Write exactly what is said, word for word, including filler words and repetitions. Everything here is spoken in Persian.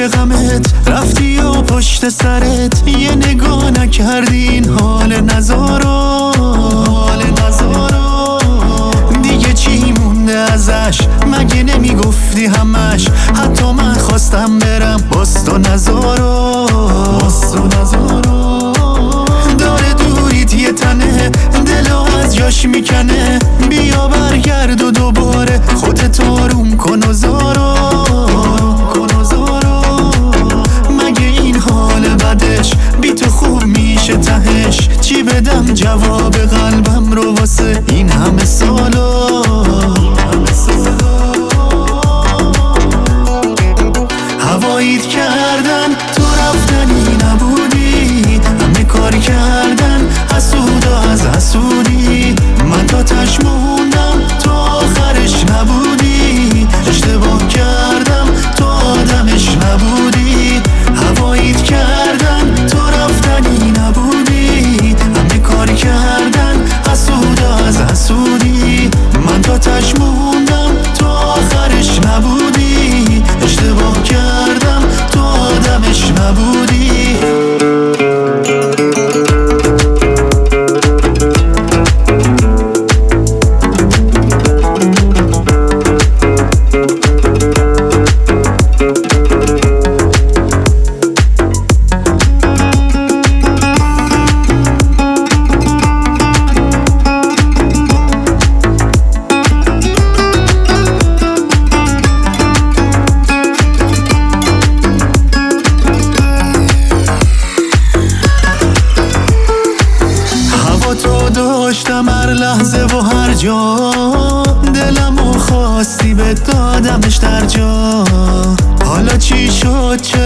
که غمت رفتی و پشت سرت یه نگاه نکردی این حال نزارو حال نزارو دیگه چی مونده ازش؟ مگه نمیگفتی همش؟ حتی من خواستم برم باز تو نزارو باز تو نزارو داره دوریت یه تنه دلو از جاش میکنه بیا برگرد و دوباره خودت آروم کن و زارو کن و زارو مگه این حال بدش بی تو خوب میشه تهش چی بدم جواب قلبم رو واسه این همه سالو هواییت کردن تو رفتنی نبودی همه کار کردن حسود و از حسودی من تا تش موندم تو آخرش نبودی اشتباه کردم تو آدمش نبودی هواییت کردن تو رفتنی نبودی همه کار کردن حسود و از حسودی من تا تش موندم تو آخرش نبودی اشتباه کردم تو آدمش نبودی داشتم هر لحظه و هر جا دلمو خواستی به دادمش در جا حالا چی شد چه